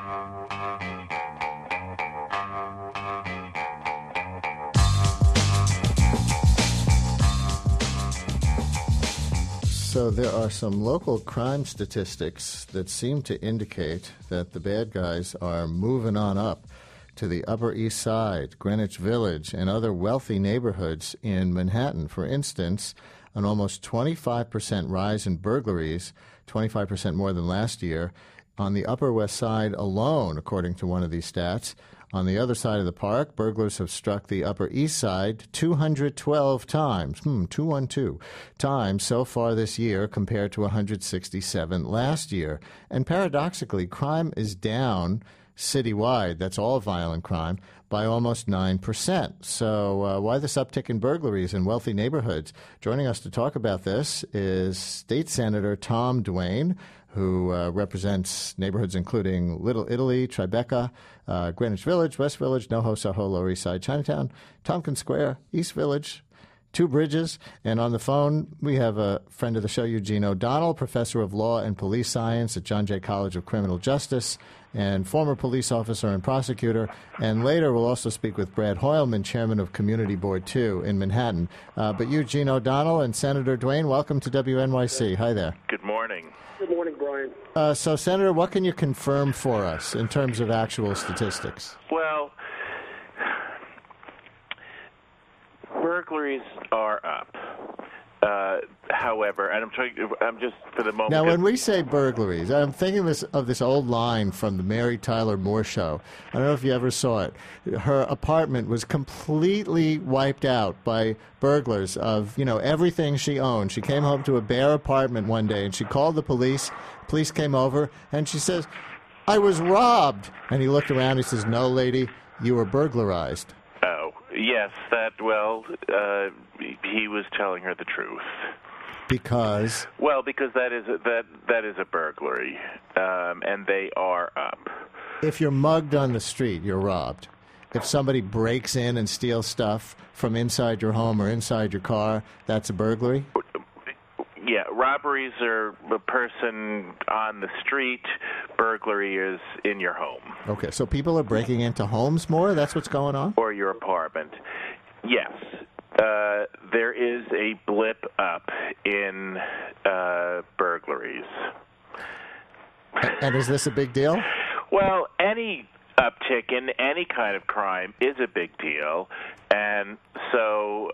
So there are some local crime statistics that seem to indicate that the bad guys are moving on up to the Upper East Side, Greenwich Village, and other wealthy neighborhoods in Manhattan. For instance, an almost 25% rise in burglaries, 25% more than last year, on the Upper West Side alone, according to one of these stats. On the other side of the park, burglars have struck the Upper East Side 212 times, 212 times so far this year compared to 167 last year. And paradoxically, crime is down citywide, that's all violent crime, by almost 9%. So why this uptick in burglaries in wealthy neighborhoods? Joining us to talk about this is State Senator Tom Duane, who represents neighborhoods including Little Italy, Tribeca, Greenwich Village, West Village, NoHo, Soho, Lower East Side, Chinatown, Tompkins Square, East Village, Two Bridges. And on the phone, we have a friend of the show, Eugene O'Donnell, professor of law and police science at John Jay College of Criminal Justice and former police officer and prosecutor. And later we'll also speak with Brad Hoylman, chairman of Community Board 2 in Manhattan. But Eugene O'Donnell and Senator Duane, welcome to WNYC. Hi there. Good morning. Good morning, Brian. So, Senator, what can you confirm for us in terms of actual statistics? Well, burglaries are up. However, and I'm just for the moment. Now, when we say burglaries, I'm thinking of this old line from the Mary Tyler Moore Show. I don't know if you ever saw it. Her apartment was completely wiped out by burglars of, everything she owned. She came home to a bare apartment one day, and she called the police. Police came over, and she says, "I was robbed." And he looked around. He says, "No, lady, you were burglarized." Oh, yes, he was telling her the truth. Because? Well, because that is a burglary, and they are up. If you're mugged on the street, you're robbed. If somebody breaks in and steals stuff from inside your home or inside your car, that's a burglary? Yeah, robberies are a person on the street. Burglary is in your home. Okay, so people are breaking into homes more? That's what's going on? Or your apartment. Yes. There is a blip up in burglaries. And is this a big deal? Well, any uptick in any kind of crime is a big deal, and so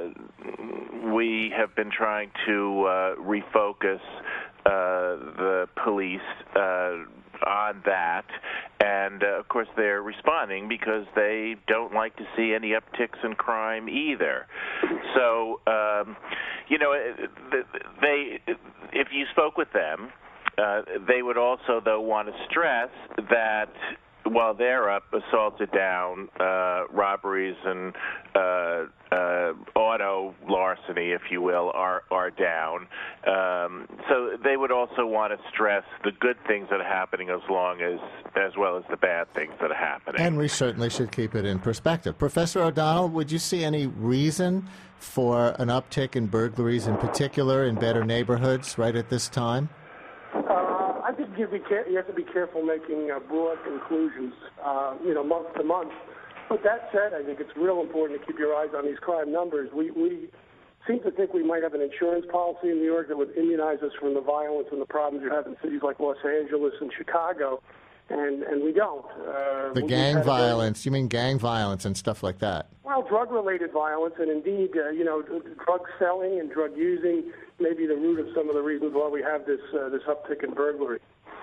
we have been trying to refocus the police on that, and of course they're responding because they don't like to see any upticks in crime either. So, if you spoke with them, they would also, though, want to stress that while they're up, assaults are down, robberies and auto larceny, if you will, are down. So they would also want to stress the good things that are happening as well as the bad things that are happening. And we certainly should keep it in perspective. Professor O'Donnell, would you see any reason for an uptick in burglaries, in particular in better neighborhoods, right at this time? I think you have to be careful making broad conclusions, month to month. But that said, I think it's real important to keep your eyes on these crime numbers. We seem to think we might have an insurance policy in New York that would immunize us from the violence and the problems you have in cities like Los Angeles and Chicago, and we don't. The gang violence, you mean gang violence and stuff like that? Well, drug-related violence, and indeed, drug selling and drug using may be the root of some of the reasons why we have this uptick in burglary.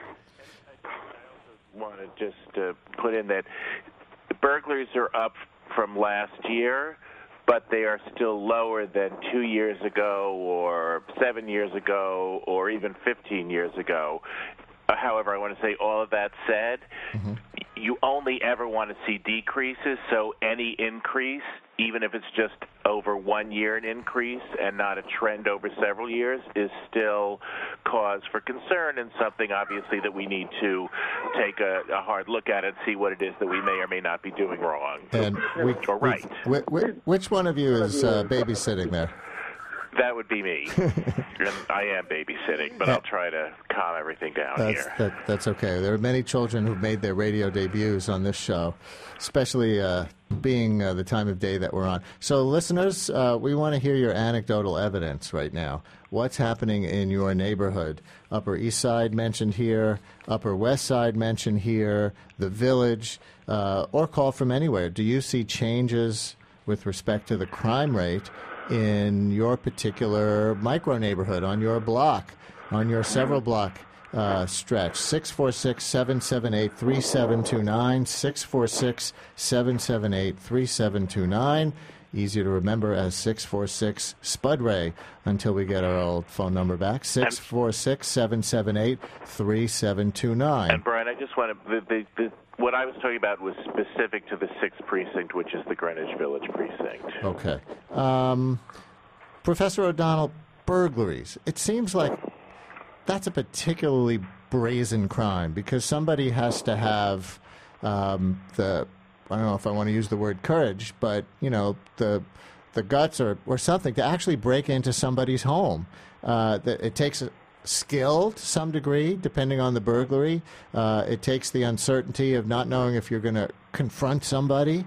I want to just put in that burglaries are up from last year, but they are still lower than 2 years ago or 7 years ago or even 15 years ago. However, I want to say all of that said, you only ever want to see decreases, so any increase, even if it's just over 1 year an increase and not a trend over several years, is still cause for concern and something, obviously, that we need to take a hard look at and see what it is that we may or may not be doing wrong and or right. Which one of you is babysitting there? That would be me. And I am babysitting, but I'll try to calm everything down here. That's okay. There are many children who've made their radio debuts on this show, especially being the time of day that we're on. So, listeners, we want to hear your anecdotal evidence right now. What's happening in your neighborhood? Upper East Side mentioned here, Upper West Side mentioned here, the Village, or call from anywhere. Do you see changes with respect to the crime rate in your particular micro neighborhood, on your block, on your several block stretch? 646-778-3729, 646-778-3729. Easier to remember as 646-SPUD-RAY until we get our old phone number back, 646-778-3729. And, Brian, I just want to... What I was talking about was specific to the 6th precinct, which is the Greenwich Village precinct. Okay. Professor O'Donnell, burglaries. It seems like that's a particularly brazen crime because somebody has to have I don't know if I want to use the word courage, but, the guts or something to actually break into somebody's home. It takes skill to some degree, depending on the burglary. It takes the uncertainty of not knowing if you're going to confront somebody.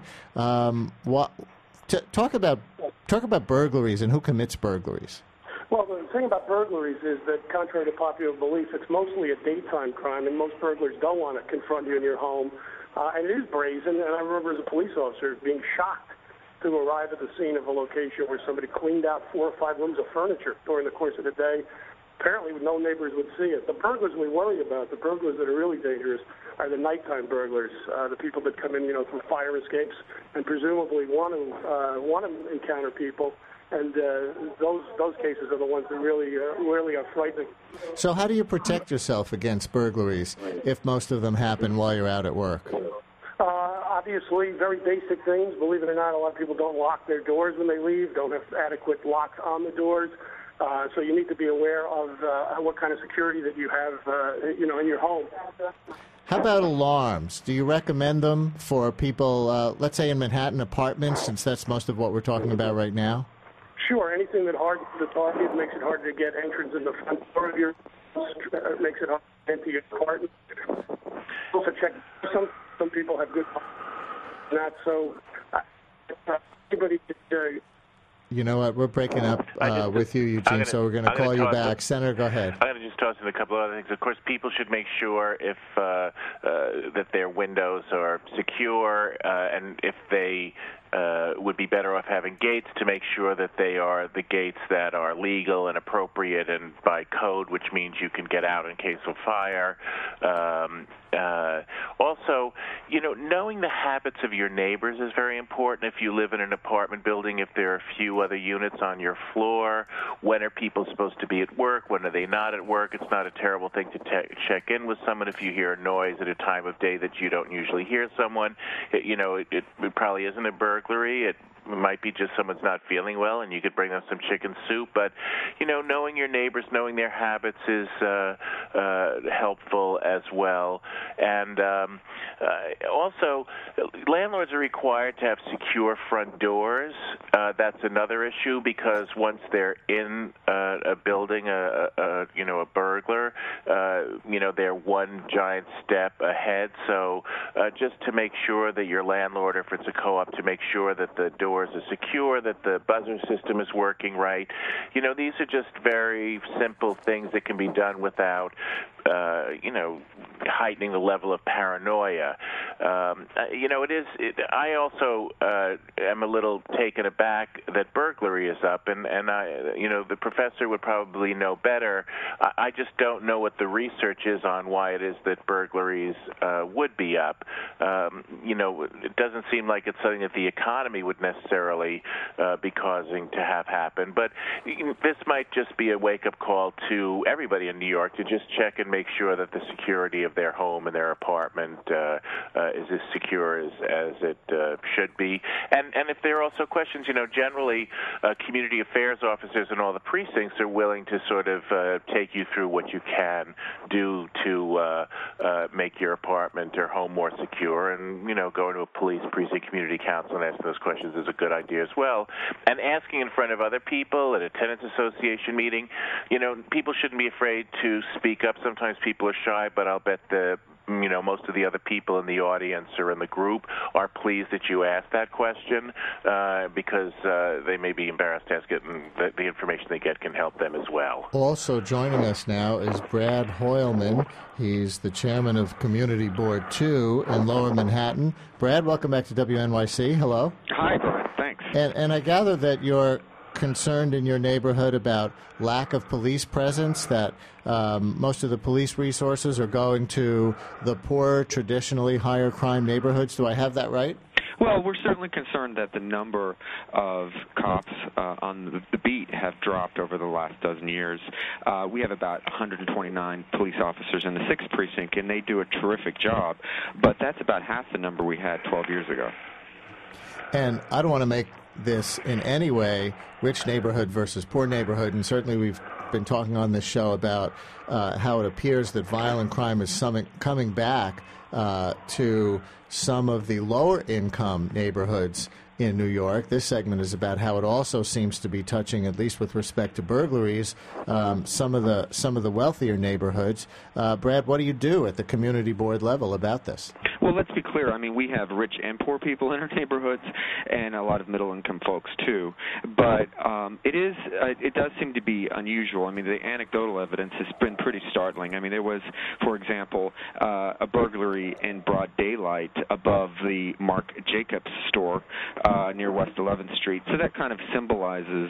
Talk about burglaries and who commits burglaries. Well, the thing about burglaries is that, contrary to popular belief, it's mostly a daytime crime, and most burglars don't want to confront you in your home. And it is brazen, and I remember as a police officer being shocked to arrive at the scene of a location where somebody cleaned out 4 or 5 rooms of furniture during the course of the day. Apparently, no neighbors would see it. The burglars we worry about, the burglars that are really dangerous, are the nighttime burglars, the people that come in, through fire escapes and presumably want to encounter people. And those cases are the ones that really are frightening. So how do you protect yourself against burglaries if most of them happen while you're out at work? Obviously, very basic things. Believe it or not, a lot of people don't lock their doors when they leave, don't have adequate locks on the doors. So you need to be aware of what kind of security that you have, in your home. How about alarms? Do you recommend them for people, let's say in Manhattan apartments, since that's most of what we're talking about right now? Sure. Anything that hardens the target makes it harder to get entrance in the front door of your makes it hard to enter your apartment. Also check some people have good not so everybody You know what? We're breaking up with you, Eugene, so we're going to call you back. Senator, go ahead. I'm going to just toss in a couple of other things. Of course, people should make sure if that their windows are secure, and if they would be better off having gates, to make sure that they are the gates that are legal and appropriate and by code, which means you can get out in case of fire. Also, knowing the habits of your neighbors is very important. If you live in an apartment building, if there are a few other units on your floor, when are people supposed to be at work? When are they not at work? It's not a terrible thing to check in with someone if you hear a noise at a time of day that you don't usually hear someone. It probably isn't a burglary. It might be just someone's not feeling well, and you could bring them some chicken soup. But, knowing your neighbors, knowing their habits is helpful as well. And also, landlords are required to have secure front doors. That's another issue, because once they're in a building, a burglar, they're one giant step ahead. So just to make sure that your landlord, if it's a co-op, to make sure that the doors are secure, that the buzzer system is working right. These are just very simple things that can be done without, heightening the level of paranoia. I also am a little taken aback that burglary is up, and the professor would probably know better. I just don't know what the research is on why it is that burglaries would be up. It doesn't seem like it's something that the economy would necessarily be causing to have happen. But this might just be a wake-up call to everybody in New York to just check and make sure that the security of their home and their apartment is as secure as it should be. And if there are also questions, generally community affairs officers in all the precincts are willing to sort of take you through what you can do to make your apartment or home more secure. And, going to a police precinct community council and asking those questions is a good idea as well. And asking in front of other people at a tenants association meeting, people shouldn't be afraid to speak up. Sometimes people are shy, but I'll bet most of the other people in the audience or in the group are pleased that you asked that question because they may be embarrassed to ask it, and the information they get can help them as well. Also joining us now is Brad Hoylman. He's the chairman of Community Board 2 in Lower Manhattan. Brad, welcome back to WNYC. Hello. Hi, Brian. Thanks. And I gather that you're concerned in your neighborhood about lack of police presence, that most of the police resources are going to the poorer, traditionally higher crime neighborhoods. Do I have that right? Well, we're certainly concerned that the number of cops on the beat have dropped over the last dozen years. We have about 129 police officers in the 6th precinct, and they do a terrific job, but that's about half the number we had 12 years ago. And I don't want to make this in any way rich neighborhood versus poor neighborhood, and certainly we've been talking on this show about how it appears that violent crime is coming back to some of the lower income neighborhoods in New York. This segment is about how it also seems to be touching, at least with respect to burglaries, some of the wealthier neighborhoods. Brad, what do you do at the community board level about this? Well, let's be clear. I mean, we have rich and poor people in our neighborhoods, and a lot of middle-income folks too. But it does seem to be unusual. I mean, the anecdotal evidence has been pretty startling. I mean, there was, for example, a burglary in broad daylight above the Marc Jacobs store near West 11th Street. So that kind of symbolizes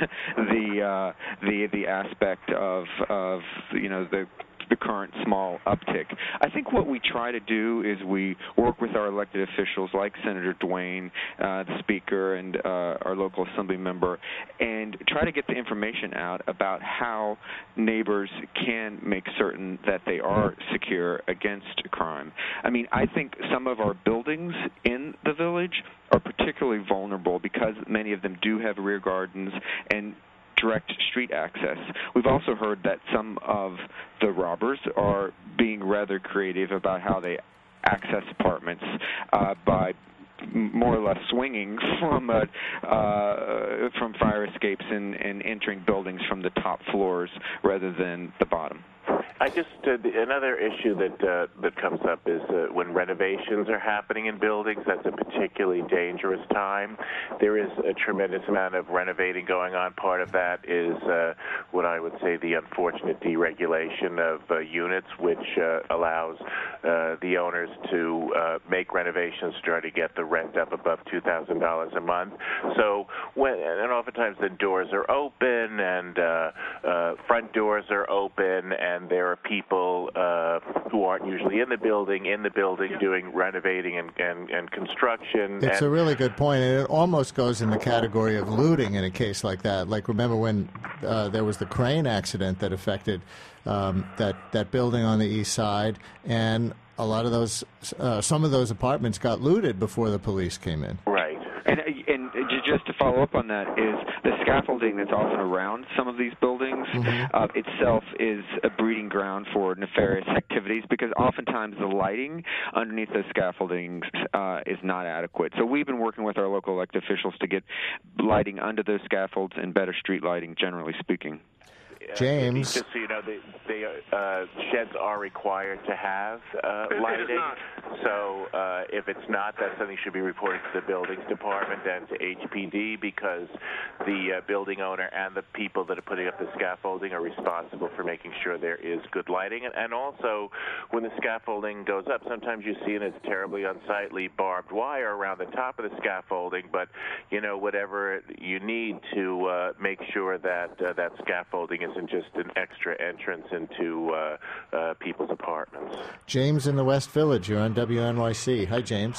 the aspect of the current small uptick. I think what we try to do is we work with our elected officials like Senator Duane, the Speaker, and our local assembly member, and try to get the information out about how neighbors can make certain that they are secure against crime. I mean, I think some of our buildings in the village are particularly vulnerable because many of them do have rear gardens and direct street access. We've also heard that some of the robbers are being rather creative about how they access apartments by more or less swinging from fire escapes and entering buildings from the top floors rather than the bottom. Another issue that comes up is when renovations are happening in buildings. That's a particularly dangerous time. There is a tremendous amount of renovating going on. Part of that is what I would say the unfortunate deregulation of units, which allows the owners to make renovations to try to get the rent up above $2,000 a month. So and oftentimes the doors are open and front doors are open, and there are people who aren't usually in the building doing renovating and construction. It's a really good point, and it almost goes in the category of looting in a case like that. Like, remember when there was the crane accident that affected that building on the east side, and a lot of those, some of those apartments got looted before the police came in. Right. And just to follow up on that is the scaffolding that's often around some of these buildings itself is a breeding ground for nefarious activities because oftentimes the lighting underneath those scaffoldings is not adequate. So we've been working with our local elected officials to get lighting under those scaffolds and better street lighting, generally speaking. James. Just so you know, sheds are required to have lighting. So if it's not, that's something that should be reported to the buildings department and to HPD because the building owner and the people that are putting up the scaffolding are responsible for making sure there is good lighting. And also, when the scaffolding goes up, sometimes you see it as terribly unsightly barbed wire around the top of the scaffolding, but, whatever you need to make sure that that scaffolding isn't just an extra entrance into people's apartments. James in the West Village, you're on WNYC. Hi, James. Oh, hi.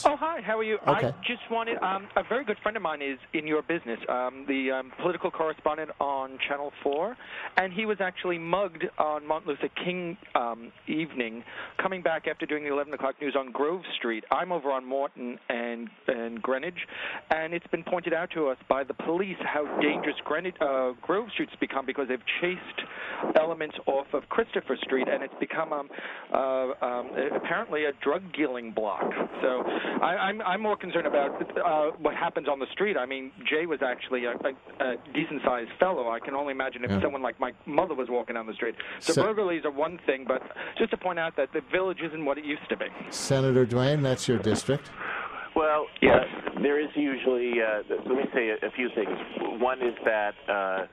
how are you? Okay. I just wanted, a very good friend of mine is in your business, the political correspondent on Channel 4, and he was actually mugged on Martin Luther King evening, coming back after doing the 11 o'clock news on Grove Street. I'm over on Morton and Greenwich, and it's been pointed out to us by the police how dangerous Grove Street's become because they've chased elements off of Christopher Street, and it's become apparently a drug-dealing block. So I'm more concerned about what happens on the street. I mean, Jay was actually a decent-sized fellow. I can only imagine if someone like my mother was walking down the street. So burglaries are one thing, but just to point out that the village isn't what it used to be. Senator Dwayne, that's your district. Well, yes, there is usually, let me say a few things. One is that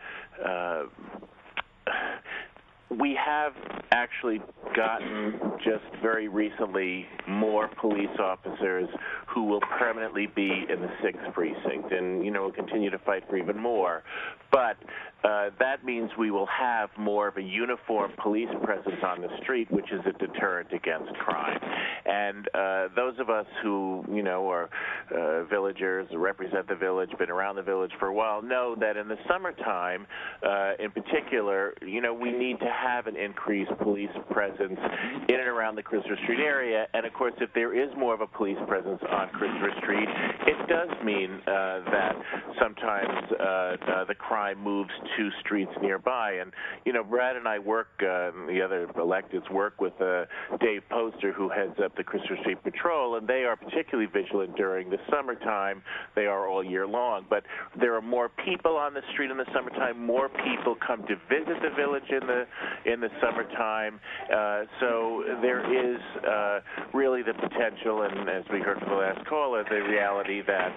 we have actually gotten just very recently more police officers who will permanently be in the 6th precinct, and, we'll continue to fight for even more. But that means we will have more of a uniform police presence on the street, which is a deterrent against crime. And those of us who, are villagers, represent the village, been around the village for a while, know that in the summertime, in particular, we need to have an increased police presence in and around the Christopher Street area. And, of course, if there is more of a police presence on Christopher Street, it does mean that sometimes the crime moves to streets nearby. And, Brad and I work, the other electeds work with Dave Poster, who heads up the Christopher Street Patrol, and they are particularly vigilant during the summertime. They are all year long. But there are more people on the street in the summertime. More people come to visit the village in the summertime. So there is really the potential, and as we heard from the last caller, the reality that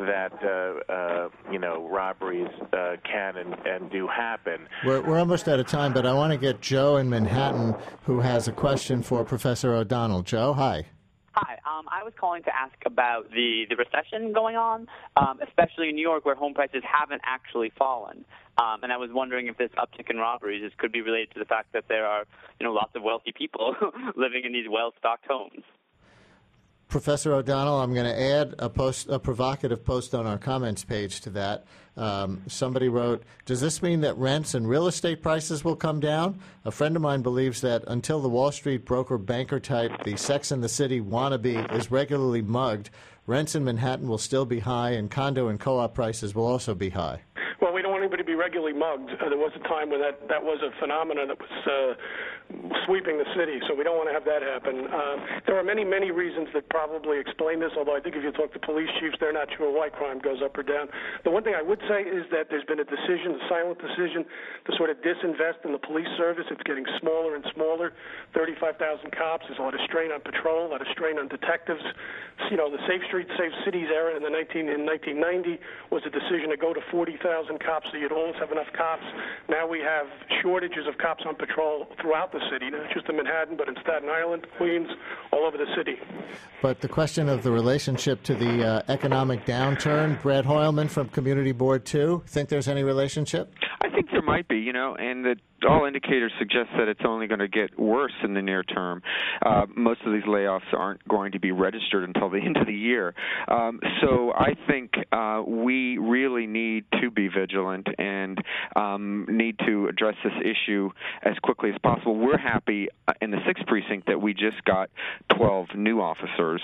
robberies can and do happen. We're almost out of time, but I want to get Joe in Manhattan, who has a question for Professor O'Donnell. Joe, hi. Hi. I was calling to ask about the recession going on, especially in New York, where home prices haven't actually fallen. And I was wondering if this uptick in robberies could be related to the fact that there are, lots of wealthy people living in these well-stocked homes. Professor O'Donnell, I'm going to add a provocative post on our comments page to that. Somebody wrote, does this mean that rents and real estate prices will come down? A friend of mine believes that until the Wall Street broker banker type, the Sex and the City wannabe, is regularly mugged, rents in Manhattan will still be high and condo and co-op prices will also be high. Well, we don't want anybody to be regularly mugged. There was a time when that was a phenomenon that was sweeping the city, so we don't want to have that happen. There are many, many reasons that probably explain this, although I think if you talk to police chiefs, they're not sure why crime goes up or down. The one thing I would say is that there's been a silent decision to sort of disinvest in the police service. It's getting smaller and smaller. 35,000 cops. There's a lot of strain on patrol, a lot of strain on detectives. The Safe Streets, Safe Cities era in 1990 was a decision to go to 40,000 cops, so you'd always have enough cops. Now we have shortages of cops on patrol throughout the city, not just in Manhattan, but in Staten Island, Queens, all over the city. But the question of the relationship to the economic downturn, Brad Hoylman from Community Board 2, think there's any relationship? I think there might be, and that all indicators suggest that it's only going to get worse in the near term. Most of these layoffs aren't going to be registered until the end of the year. So I think we really need to be vigilant and need to address this issue as quickly as possible. We're happy in the 6th precinct that we just got 12 new officers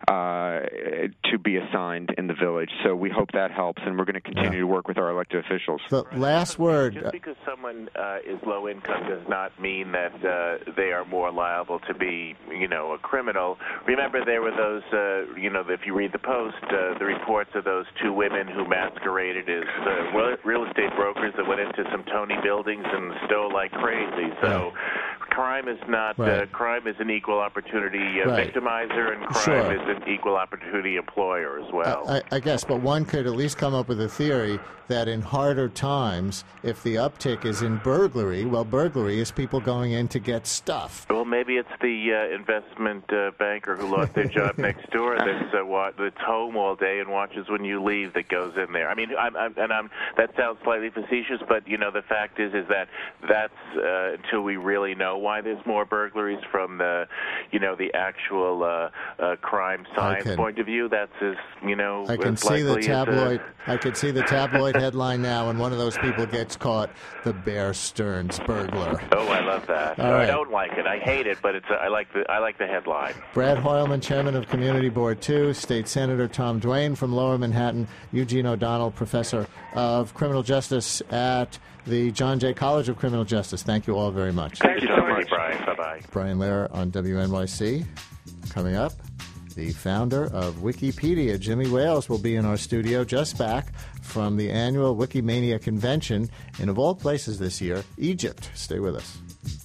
to be assigned in the village. So we hope that helps, and we're going to continue to work with our elected officials. The last word. Just because someone is low income does not mean that they are more liable to be, a criminal. Remember, there were those, if you read the Post, the reports of those 2 women who masqueraded as real estate brokers that went into some Tony buildings and stole like crazy. So crime is not crime is an equal opportunity victimizer, and crime is an equal opportunity employer as well. I guess, but one could at least come up with a theory that in harder times, if the uptick is in burglary, well, burglary is people going in to get stuff. Well, maybe it's the investment banker who lost their job next door that's home all day and watches when you leave that goes in there. I mean, that sounds slightly facetious, but the fact is that that's until we really know why there's more burglaries from the actual crime science point of view? That's I can see the tabloid. I could see the tabloid headline now, and one of those people gets caught. The Bear Stearns burglar. Oh, I love that. All right. I don't like it. I hate it, but I like the headline. Brad Hoylman, Chairman of Community Board 2, State Senator Tom Duane from Lower Manhattan, Eugene O'Donnell, Professor of Criminal Justice at the John Jay College of Criminal Justice. Thank you all very much. Thank you so much, Brian. Bye-bye. Brian Lehrer on WNYC. Coming up, the founder of Wikipedia, Jimmy Wales, will be in our studio, just back from the annual Wikimania convention in, of all places this year, Egypt. Stay with us.